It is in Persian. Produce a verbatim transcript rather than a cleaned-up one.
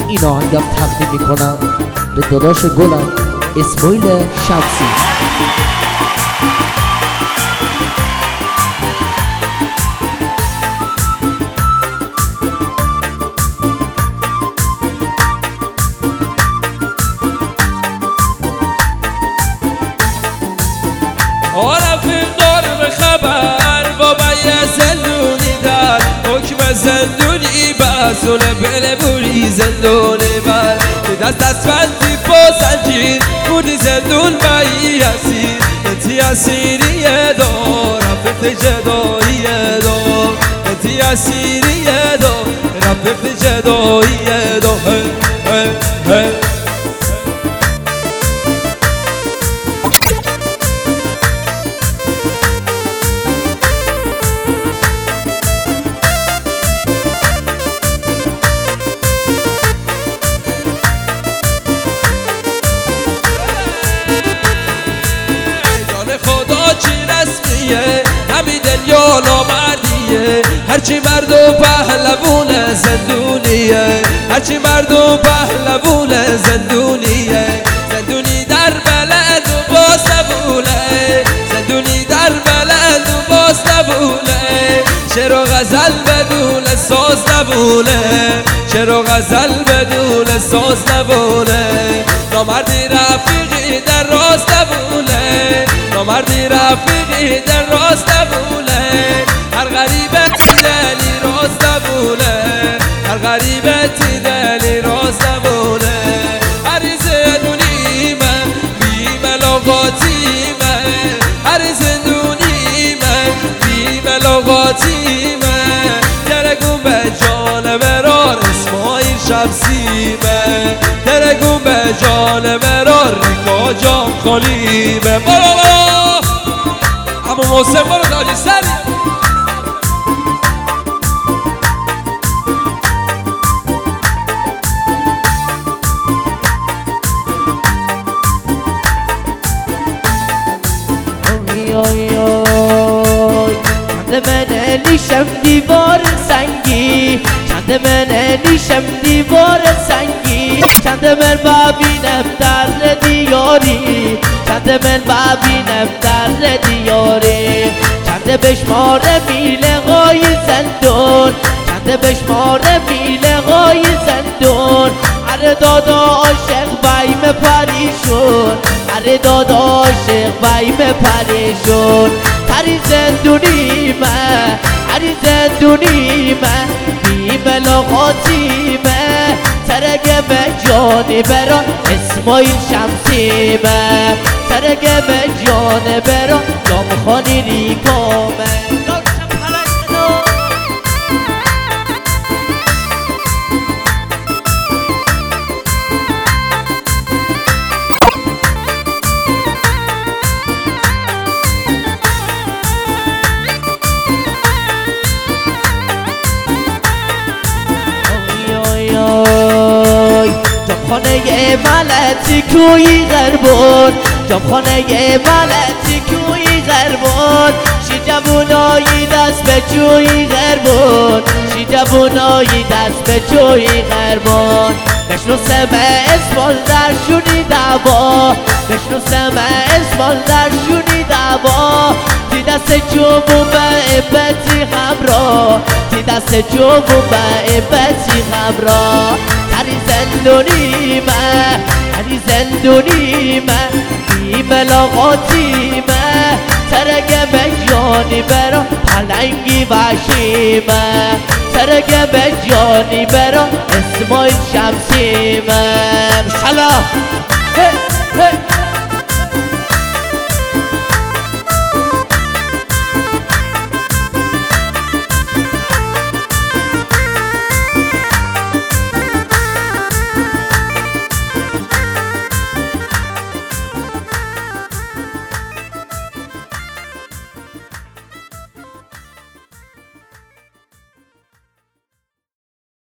این آهنگم تقدیم میکنم به داداش گلم اسماعیل شمسی. رفیق دار به خبر بابا یه زندونی در حکم زندونی بسول بله بوری زندونی بر دست دست بندی با زنجیر بودی زندون بایی اسیر انتی اسیری دار رفیق جدایی دار انتی اسیری دار رفیق جدایی دار همین دنیا نامردیه هرچی مرد و پهلوون زندونیه هرچی مرد و پهلوون زندونیه زندونی در بلد و باز نبوله زندونی در بلد و باز نبوله چرا غزل بدون ساز نبوله چرا غزل بدون ساز نبوله نامردی رفیقی در راست نبوله نامردی رفیقی در راست نبوله هر غریبت دلی راست نبوله هر غریبت دلی راست نبوله هر زندونی من بی ملاقاتی من هر زندونی من بی ملاقاتی من درگون به جان مرار اسماعیل شمسی من درگون به جان مرار رکا جام خالی من بارا بارا اما موسیقی بارو داجی سری چند من نیشم دیوار سنگی چند من نیشم دیوار سنگی چند من ببینم در دیاری چند من ببینم در دیاری چند بشمار میله های زندون چند بشمار میله های زندون اره دادا عاشق بایم پریشون اره دادا عاشق بایم پریشون هری زندونی من هری زندونی من بی ملاقاتی من ترگه به جانی برا اسماعیل شمسی من ترگه به جان برا جامخانی ریکا من جامخانه ملتی کوی غربون جامخانه ملتی کوی غربون شی جوونایی دست به جوی غربون شی جوونایی دست به جوی غربون بشنو سمه اسمال در شونی دوا بشنو سمه اسمال در شونی دوا تی دست جوون به ابتی همراه تی دست جوون به ابتی همراه هری زندونی من هری زندونی من بی ملاقاتی من ترگه به جانی برا پلنگی وحشی من ترگه به جانی برا اسماعیل شمسی من شلا